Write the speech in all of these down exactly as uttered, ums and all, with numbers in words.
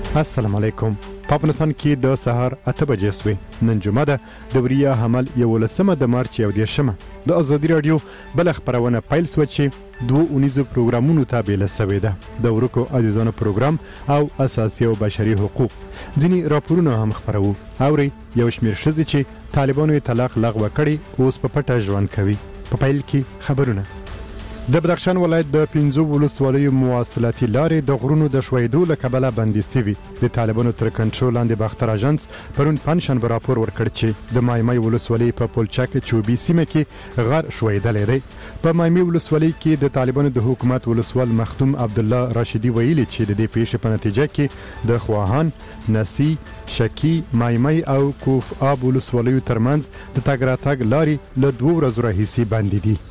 السلام علیکم. په افغانستان کې د سهار اته بجې سوې. نن جمعه ده، د وریا حمل یولسمه د مارچ یو دېرشمه. د ازادي راډیو بله خپرونه پیل سوه چې دوه اونیزو پروګرامونو ته بیله سوې ده. د ورکو عزیزانو پروګرام او اساسي او بشري حقوق. ځینې راپورونه هم خپروو. اورئ یو شمېر ښځې چې طالبانو یې طلاق لغوه کړی، اوس په پټه ژوند کوي. په پیل کې خبرونه. د بدخشان ولایت د پنځو ولسوالیو مواصلاتي لارې د غرونو د ښویېدو له کبله بندي سوي. د طالبانو تر کنټرول لاندې باختر اژانس پرون پنجشنبه راپور ورکړ چې د مایمۍ ولسوالۍ په پلچک چوبي سیمه کې غر ښویېدلی دی. په مایمۍ ولسوالۍ کې د طالبانو د حکومت ولسوال مختوم عبدالله راشدي ویلي چې د دې پیښې په نتیجه کې د خواهان، نسی، شکی، مایمۍ او کوف آب ولسوالیو ترمنځ د تګ راتګ لارې له دوو ورځو راهیسې بندې دي.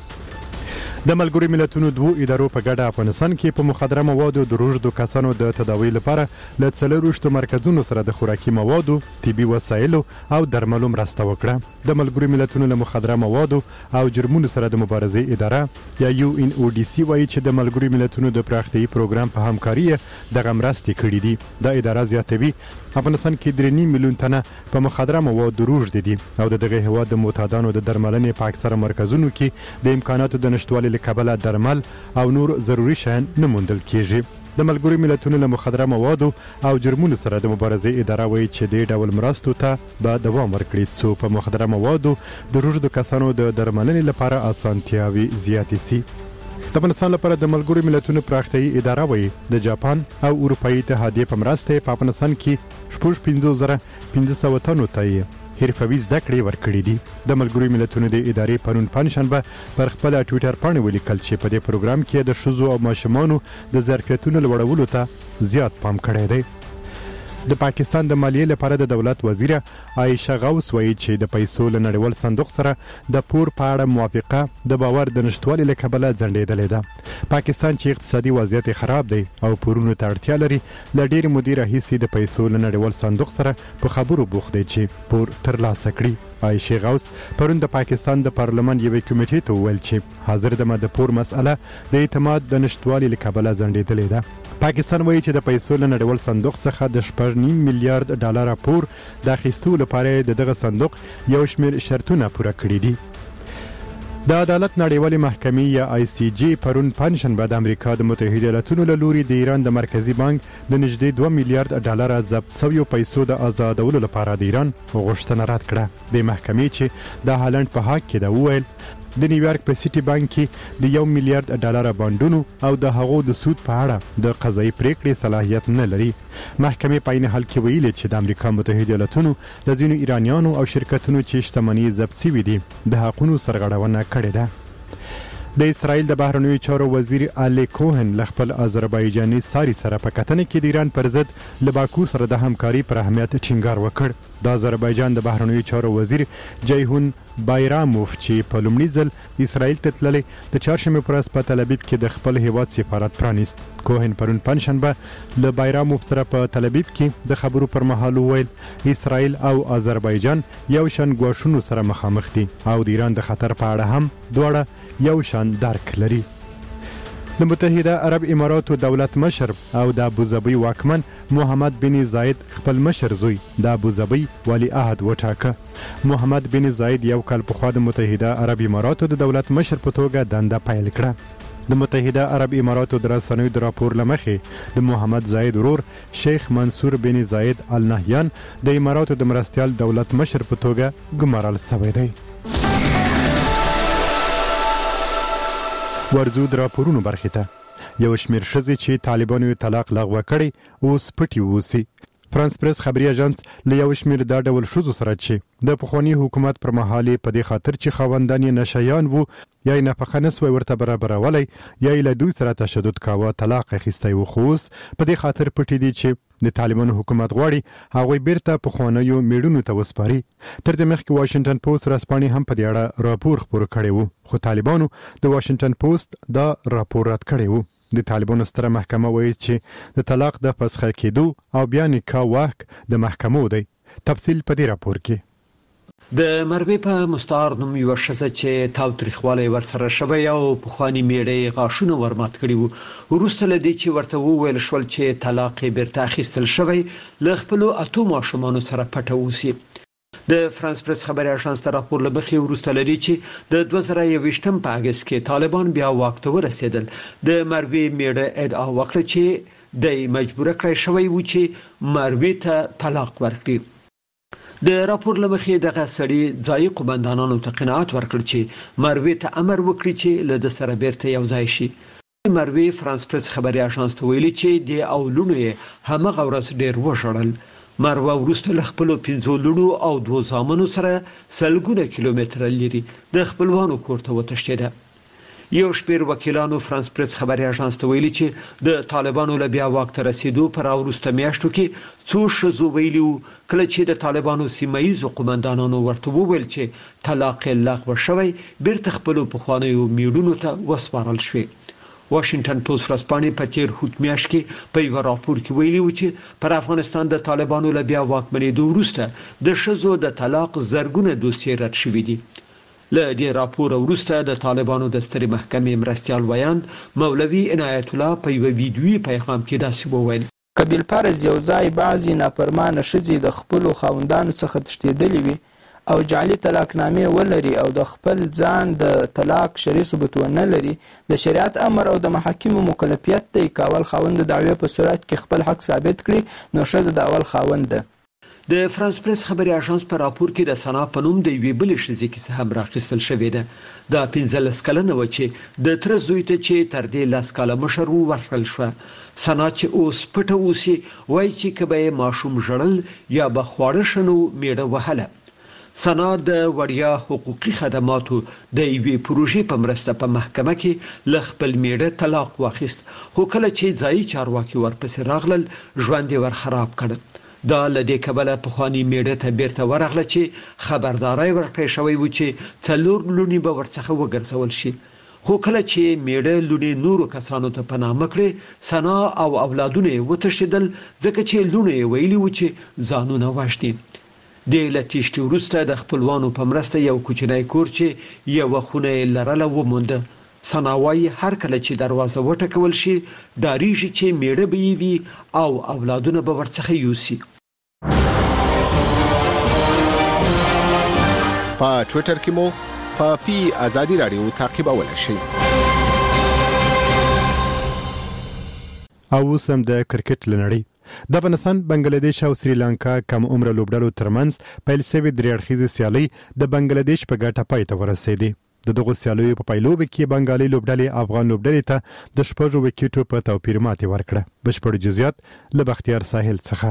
د ملګرو ملتونو دوو ادارو په ګډه افغانستان کې په مخدره موادو د روږدو کسانو د تداوی لپاره له څلرویشتو مرکزونو سره د خوراکي موادو، طبي وسایلو او درملو مرسته وکړه. د ملګرو ملتونو له مخدره موادو او جرمونو سره د مبارزې اداره یا یو ان او ډي سي وایي چې د ملګرو ملتونو د پراختیایي پروګرام په همکاري دغه مرستې کړي دي. د اداره زیاتوي افغانستان کې درې نیم میلیون تنه په مخدره موادو روږدي دي او د دغه هېواد د معتادانو د درملنې په اکثره مرکزونو کې د امکاناتو د نشتوالي له کبله درمل او نور ضروري شیان نه موندل کیږي. د ملګرو ملتونو له مخدره موادو او جرمونو سره د مبارزې اداره وایي چې دې ډول مرستو ته به دوام ورکړي څو په مخدره موادو د روږدو کسانو د درملنې لپاره اسانتیاوي زیاتې سي. د افغانستان لپاره د ملګرو ملتونو پراختیایي اداره وایي د جاپان او اروپایي اتحادیې په مرسته په افغانستان کې شپږ پنځوس زره پنځه سوه تنو ته یې حرفوي زده کړې ورکړي دي. د ملګرو ملتونو د ادارې پرون پنجشنبه پر خپله ټویټر پاڼه ولیکل چې په دې پروګرام کې د ښځو او ماشومانو د ظرفیتونو لوړولو ته زیات پام کړی دی. د پاکستان د مالیې لپاره د دولت وزیره عایشه غوث وایي چې د پیسو له نړیوال صندوق سره د پور په اړه موافقه د باور د نشتوالي له کبله ځنډېدلې ده. پاکستان چې اقتصادي وضعیت خراب دی او پورونو ته اړتیا لري، له ډېرې مودې راهیسې د پیسو له نړیوال صندوق سره په خبرو بوخت دی چې پور ترلاسه کړي. عایشه غوث پرون د پاکستان د پارلمان یوې کمیټې ته وویل چې حاضر دمه د پور مسئله د اعتماد د نشتوالي له کبله ځنډېدلې ده. پاکستان وایي چې د پیسو له نړیوال صندوق څخه د شپږ نیم میلیارډ ډالره پور د اخیستو لپاره د دغه صندوق یو شمېر شرطونه پوره کړي دي. د عدالت نړیوالې محکمې یا آی سی جی پرون پنجشنبه د امریکا د متحده ایالاتونو له لوري د ایران د مرکزي بانک د نږدې دوه میلیارډ ډالره ضبط شویو پیسو د آزادولو لپاره د ایران غوښتنه رد کړه. د محکمې چې د هالند په حق کې ده وویل د نیویارک په سیټي بانک کې د یو میلیارډ ډالره بانډونو او د هغو د سود په اړه د قضایي پریکړې صلاحیت نه لري. محکمې په عین حال کې ویلي چې د امریکا متحده ایالاتونو د ځینو ایرانیانو او شرکتونو چې شتمنۍ ضبط شوي دي د حقونو سرغړونه کړې ده. د اسرائیل د بهرنیو چارو وزیر الی کوهن له خپل آذربایجاني ساري سره په کتنه کې د ایران پر ضد له باکو سره د همکاري پر اهمیت ټینګار وکړ. د آذربایجان د بهرنیو چارو وزیر جیهون بایراموف چې په لومړي ځل اسرائیل ته تللی د چهارشنبې په ورځ په تل ابیب کې د خپل هیواد سفارت پرانیست. کوهن پرون پنجشنبه له بایراموف سره په تل ابیب کې د خبرو پر مهال وویل اسرائیل او آذربایجان یو شان ګواښونو سره مخامخ دي او د ایران د خطر په اړه هم دواړه یو شان درک لري. د متحده عرب اماراتو دولت مشر او د ابوظبي واکمن محمد بن زاید خپل مشر زوی د ابوظبي ولی عهد وټاکه. محمد بن زاید یو کال پخوا د متحده عرب اماراتو د دولت مشر په توګه دنده پیل کړه. د متحده عرب اماراتو د رسنیو د راپور له مخې د محمد زاید ورور شیخ منصور بن زاید ال نهیان د اماراتو د مرستیال دولت مشر په توګه ګمارل شوی دی. ورځو د راپورونو برخې ته. یو شمېر ښځې چې طالبانو یې طلاق لغوه کړی اوس پټې اوسي. فرانس پریس خبري اژانس له یو شمېر دا ډول ښځو سره چې د پخواني حکومت پر مهال په دې خاطر چې خاوندان یې نشیان وو یا یې نفقه نه سوی ورته برابرولی یا یې له دوی سره تشدد کاوه طلاق اخیستی و، خو اوس په دې خاطر پټې دي چې د طالبانو حکومت غواړي هغوی بیرته پخوانیو میړونو ته وسپاري. تر دې مخکې واشنګټن پوسټ ورځپاڼې هم په دې اړه راپور خپور کړی و، خو طالبانو د واشنګټن پوسټ دا راپور رد کړی و. د طالبانو ستره محکمه وایي چې د طلاق د فسخه کېدو او بیا نکاح واک د محکمو دی. تفصیل په دې راپور کې. د مربی په مستعار نوم یو شزه چې تاو تاریخواله ورسره شوی او پخوانی میړې غاښونه ورمات کړي وو وروسته لدی چې ورته وویل شول چې طلاق بیرته اخیستل شوی ل خپل اتو ماشومان سره پټه وسی. د فرانس پریس خبري اژانس تر راپور لبخي ورسته لري چې د دوه زره یوویشتم په اگست کې طالبان بیا واک ته ورسېدل. د مربی میړه ادعا وکړه چې د مجبور کړی شوی و چې مربی ته طلاق ورکړي. د راپور لمخې دغه سړي ځای قومندانانو ته قناعت ورکړ چې مروي ته امر وکړي چې له د سره بیرته یو ځای شي. مروي فرانس پریس خبري اژانس ته ویلي چې د اولونو همغه ورځ ډیر وشړل. مروه وروسته له خپل پنځو لونو او دوه زامنو سره سلګونه کیلومتره لري د خپلوانو کور ته وتښتیده. یو شپیر وکیلانو فرانس پریس خبري اژانس ته ویلي چې د طالبانو له بیا واک ته رسیدو پر وروسته میاشتو کې څو شذو ویلو کله چې د طالبانو سیمایي قومندانانو ورته وویل چې طلاق لغوه شوی بیرته خپل پخوانیو میړونو ته وسپارل شوی. واشنگټن پوسټ ورځپاڼې په تیر هوت میاشت کې په یو راپور کې ویلي و چې پر افغانستان د طالبانو له بیا واکمنېدو وروسته د شذو د طلاق زرګونه دوسیې رد شوي دي. له دې راپور وروسته د طالبانو د سترې محکمې مرستيال ویاند مولوي عنایت الله په یو ویډیوي پیغام کې داسې وویل: کبیل پرز یو ځای بعضی نافرمانه ښځې د خپل خاوندانو څخه تښتېدلې وي او جعلي طلاقنامې ولري او د خپل ځان د طلاق شرعي ثبوت ونه لري، د شریعت امر او د محاکمو مکلفیت دی کاول خاوند د دعوی په صورت کې خپل حق ثابت کړي نو ښځه د اول خاوند ده. د فرانس پریس خبري اژانس په راپور کې د سنا په نوم د یوې بلې ښځې کیسه هم راخیستل شوې ده. دا پنځلس کلنه و چې د تر زوی ته چې تر دې لاس کاله مشر ورکړل شو. سنا چې اوس پټه اوسي وایي چې کبه ماشوم ژړل یا به خواړه شنو میړه وهله. سنا د وړیا حقوقي خدماتو د یوې پروژې په مرسته په محکمه کې ل خپل میړه طلاق واخیست، خو کله چې ځای چارواکي ورپسې راغلل ژوند یې ور خراب کړ. دا لدې کبله په خواني میړه ته بیرته ورغله چې خبرداري ورکړې شوی و چې څلور لونی به ورڅخه وګرځول شي. خو کله چې میړه لونی نورو کسانو ته پناه مکړي سنا او اولادونه وتښتیدل ځکه چې لونی ویلي و چې ځانونه واشتي. د لټیشتي وروسته د خپلوانو په مرسته یو کوچنی کور چې یو خونه لرله ومونده. سناوي هر کله چې دروازه وټکول شي داریږي چې میړه به وي او اولادونه به ورڅخه یوسي. په ټوئیټر کې مو په پی ازادي رادیو تعقیبولای شئ. او سم د کرکټ لنړی د افغانستان، بنگلاديش او سریلانکا کم عمر لوبډلو ترمنځ پیل شوی درې اړخیزه سیالي د بنگلاديش په ګټه پای ته ورسېده. د دغه سیالیو په پایلوب کې بنگالي لوبډلې افغان لوبډلې ته د شپږو وکټو په توپیر ماتې ورکړه. بشپړ جزئیات له بختیار ساحل څخه.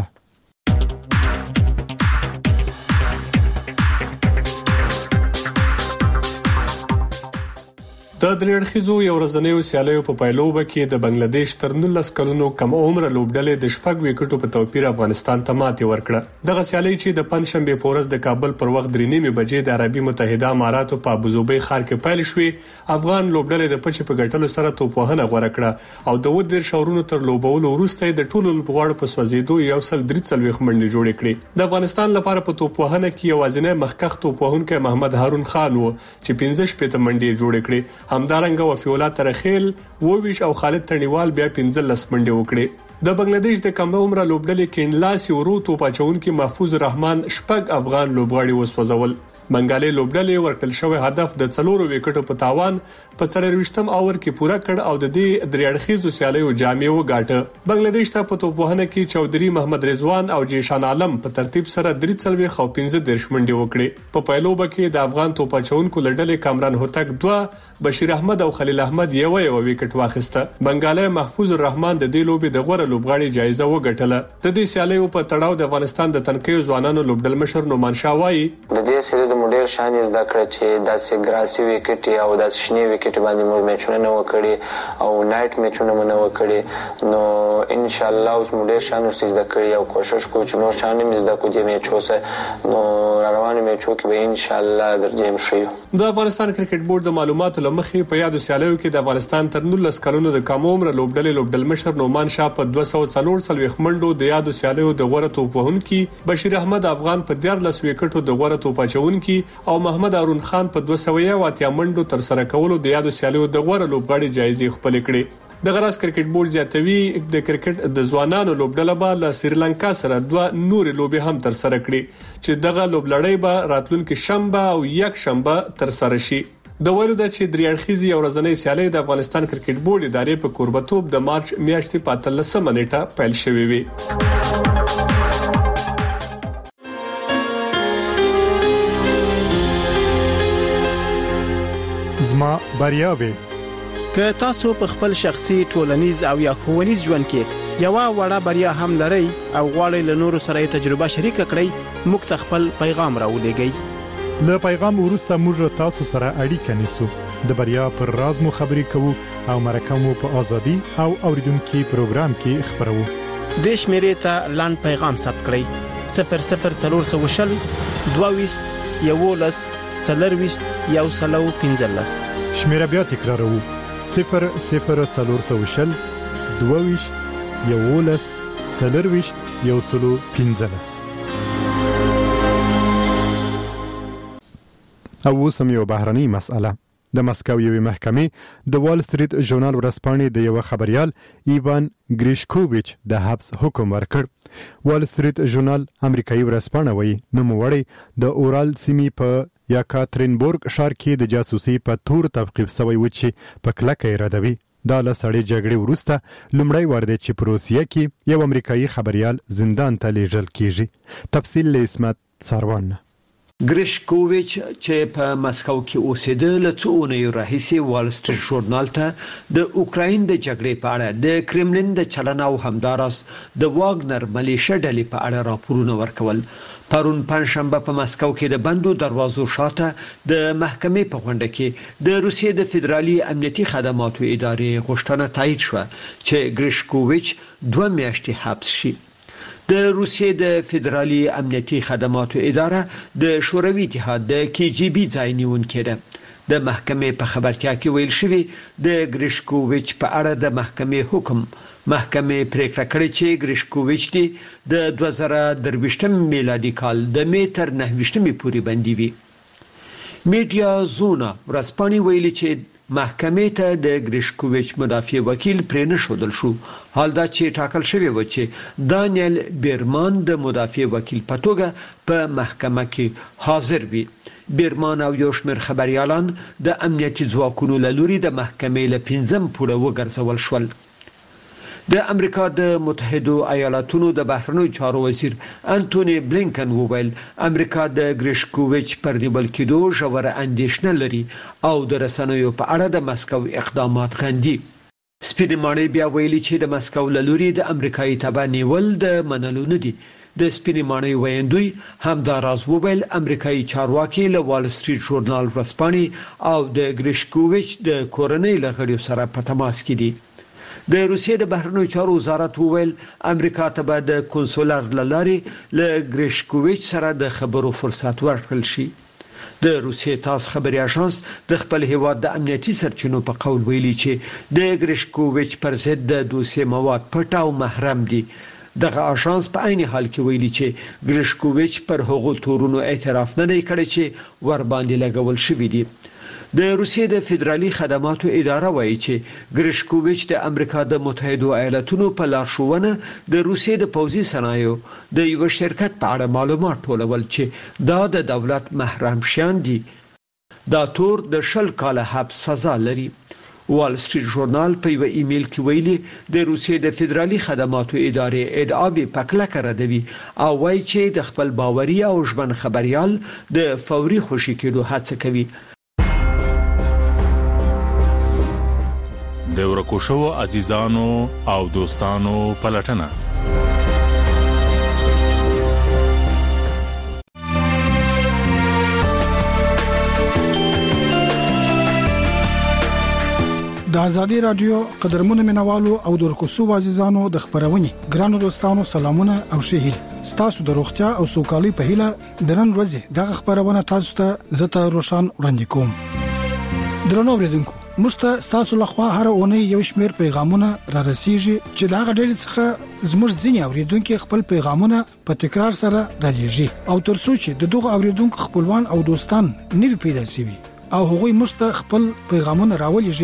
د درې اړخیزو یو ورځنیو سیالیو په پایلوبه کې د بنگلاديش تر نولس کلونو کم عمر لوبډلې د شپږ وکټو په توپیر افغانستان ته ماتې ورکړه. دغه سیالي چې د پنځشنبه په ورځ د کابل پر وخت درې نیمه بجې د عربي متحده اماراتو په ابوظبي ښار کې پیل شوې، افغان لوبډلې د پچ په ګټلو سره توپوهنه غوړه کړه او د ودر شاورونو تر لوبولو وروسته د ټولو لوبغاړو په سوځیدو یو سل درې څلويخ منډې جوړې کړې. د افغانستان لپاره په توپوهنه کې یوازینی مخکخ توپوهونکی محمد هارون خان و چې پنځه شپږ منډې جوړې کړې. همدارنګه وفیولا ترخیل وویش او خالد تڼیوال بیا پنځه لس منډې وکړې. د بنگلاديش د کم عمر لوبډلې کې انلاس ورو توپ اچونکي محفوظ رحمان شپږ افغان لوبغاړي وسوځول. بنگالي لوبډلې ورکل شوی هدف د څلورو وکټو په تاوان په څلورويشتم اوور کې پوره کړ او د دې درې اړخیزو سیالیو جامې وګاټه. بنگلاديش ته په توپوهنه کې چودري محمد رضوان او جیشان عالم په ترتیب سره درې څلويخ او پنځه دیرش منډې وکړې. په پایلوبه کې د افغان توپ اچونکو لړډلې کامران هوتک دوه، بشیر احمد او خلیل احمد یو یو وکټ واخیسته. بنگالي محفوظ الرحمن د دې لوبې د غوړه لوبغاړي جایزه وګټله. د دې سیالیو په تړاو د افغانستان د تنکیو ځوانانو لوبډل مشر نومان شاه وایي: د دې سریز مډیر شان زده کړ چې داسې ګراسي وکټ او داسې شنی وکټ باندې موږ میچونه نه وکړي او نایټ میچونه نه وکړي. نو ان شاء الله اوس مډیر شان زده کړی او کوشش کوو چې نور شان مې زده کوو د میچو سره. نو را روانو میچو کې به ان شاء الله درجه شيو. د افغانستان کرکټ بورډ د معلوماتو لمخې په یادو سیالیو کې د افغانستان تر نولس کلونو د کم عمر لوبډلې لوبډل مشر نومان شاه په دوه سوه څلور څلوېښت منډو د یادو سیالیو د غوړه توپ وهونکي، بشیر احمد افغان په دیارلس وکټو د غوړه توپ اچونکي او محمد هارون خان په دوه سوه یو اتیا منډو تر سره کولو د یادو سیالیو د غوړه لوبغاړي جایزې خپل کړې. د غراس کرکټ بورډ زیاتوي د کرکټ د ځوانانو لوبډله به له سریلانکا سره دوه نور لوبي هم تر سره کړي چې دغه لوبلړۍ به راتلونکي شنبه او یک شنبه تر سره شي. د ویلو د چې درې اړخیزي او ورځنۍ سیالۍ د افغانستان کرکټ بورډ ادارې په کوربتوب د مارچ میاشتې په اتلسمه نیټه پیل شوې وي. زما بریاوي که تاسو په خپل شخصي ټولنیز او یا ښوونیز ژوند کې یو وړه بریا هم لرئ او غواړئ له نورو سره تجربه شریک کړئ، موږ ته خپل پیغام راولېږئ. له پیغام وروسته موږ تاسو سره اړیکه نیسو، د بریا پر راز مو خبرې کوو او مرکه مو په ازادي او اوریدونکو پروګرام کې خبرو. د شمیرې ته لاند پیغام ثبت کړئ: صفر صفر څلور سوه شل دوه ویشت یولس څلرویشت یو سلو پنځلس. شمیره بیا تکراروو: صفر صفر څلور سوه شل دوه ویشت یولس څلرویشت یو سلو پنځلس. او اوس هم یو بهرنۍ مسأله. د مسکو یوې محکمې د وال سټریټ ژورنال ورځپاڼې د یو خبريال ایوان ګریشکوویچ د حبس حکم ورکړ. وال سټریټ ژورنال امریکایي ورځپاڼه وایي نوموړی د اورال سیمې په یا کاترینبورګ ښار کې د جاسوسي په تور توقیف شوی و چې په کلکه ردوي. دا له سړې جګړې وروسته لومړی وار دی چې په روسیه کې یو امریکایي خبريال زندان ته لیږل کیږي. تفصیل له اسمت ساروان. ګریشکوویچ چې په مسکو کې اوسېده له څو اونیو راهیسې وال سټریټ ژورنال ته د اوکراین د جګړې په اړه د کرملین د چلن او همداراز د واګنر ملیشه ډلې په اړه راپورونه ورکول. پرون پنځشنبه په مسکو کې د بندو دروازو شاته د محکمې په غونډه کې د روسیې د فدرالي امنیتي خدماتو ادارې غوښتنه تایید شوه چې ګریشکوویچ دوه میاشتې حبس شي. د روسیې د فدرالي امنیتي خدماتو اداره د شوروي اتحاد د کی جی بی ځای نیونکې ده. د محکمې په خبرتیا کې ویل شوی د ګریشکوویچ په اړه د محکمې حکم محکمې پریکړه کړې چې ګریشکوویچ دی د دوه زره درویشتم میلادي کال د مې تر نهه ویشتمې پورې بندي وي. میډیا زونا ورځپاڼې ویلي چې محکمې ته د ګریشکوویچ مدافع وکیل پرې نه ښودل شو، حال دا چې ټاکل شوی و چې دانیل بیرمان د مدافع وکیل په توګه په محکمه کې حاضر وي. بیرمان او یو شمېر خبريالان د امنیتي ځواکونو له لوري د محکمې له پنځم پوړه وګرځول شول. د امریکا د متحده ایالاتونو د بهرنیو چارو وزیر انټونی بلینکن وویل امریکا د ګریشکوویچ پر نیول کېدو ژوره اندېښنه لري او د رسنیو په اړه د مسکو اقدامات غندي. سپینې ماڼۍ بیا ویلي چې د مسکو له لوري د امریکایي تبع نیول د منلو نه دي. د سپینې ماڼۍ ویندوی همداراز وویل امریکایي چارواکي له وال سټریټ ژورنال ورځپاڼې او د ګریشکوویچ د کورنۍ له غړیو سره په تماس کې دي. د روسیې د بهرنیو چارو وزارت وویل امریکا ته به د کنسولر لارې له ګریشکوویچ سره د خبرو فرصت ورکړل شي. د روسیې تاس خبري اژانس د خپل هیواد د امنیتي سرچینو په قول ویلي چې د ګریشکوویچ پر ضد د دوسیې مواد پټ او محرم دي. دغه اژانس په عین حال کې ویلي چې ګریشکوویچ پر هغو تورونو اعتراف نه دی کړی چې ور باندې لګول شوی دی. د روسیې د فدرالي خدماتو اداره وایي چې ګریشکوویچ د امریکا د متحده ایالاتونو په لارښوونه د روسیې د پوځي صنایعو د یو شرکت په اړه معلومات ټولول چې دا د دولت محرم شیان دي. دا تور د شل کاله حبس سزا لري. وال سټریټ ژورنال په یو ایمیل کې ویلي د روسیې د فدرالي خدماتو ادارې ادعا به پکلک ردوي او وایي چې د خپل باوري او ژمن خبريال د فوري خوشي کېدو هڅه کوي. د ورکو شو عزیزانو او دوستانو پلټنه. د ازادي رادیو قدرمن منوالو او د ورکوسو عزیزانو د خبرونې ګرانو دوستانو سلامونه او ښه هیله ستاسو د روغتیا او سوکالۍ په هیله د نن ورځې د خبرونه تاسو ته زته روشن وړاندې کوم. درنو اوریدونکو موږ ته ستاسو لخوا هر اونۍ یو شمېر پیغامونه را رسیږي چې دا غډل څخه زموږ ځینې اوریدونکو خپل پیغامونه په تکرار سره را لېږي او ترڅو چې د دغه اوریدونکو خپلوان او دوستان نوي پیدا شي او هغوی موږ ته خپل پیغامونه راولېږي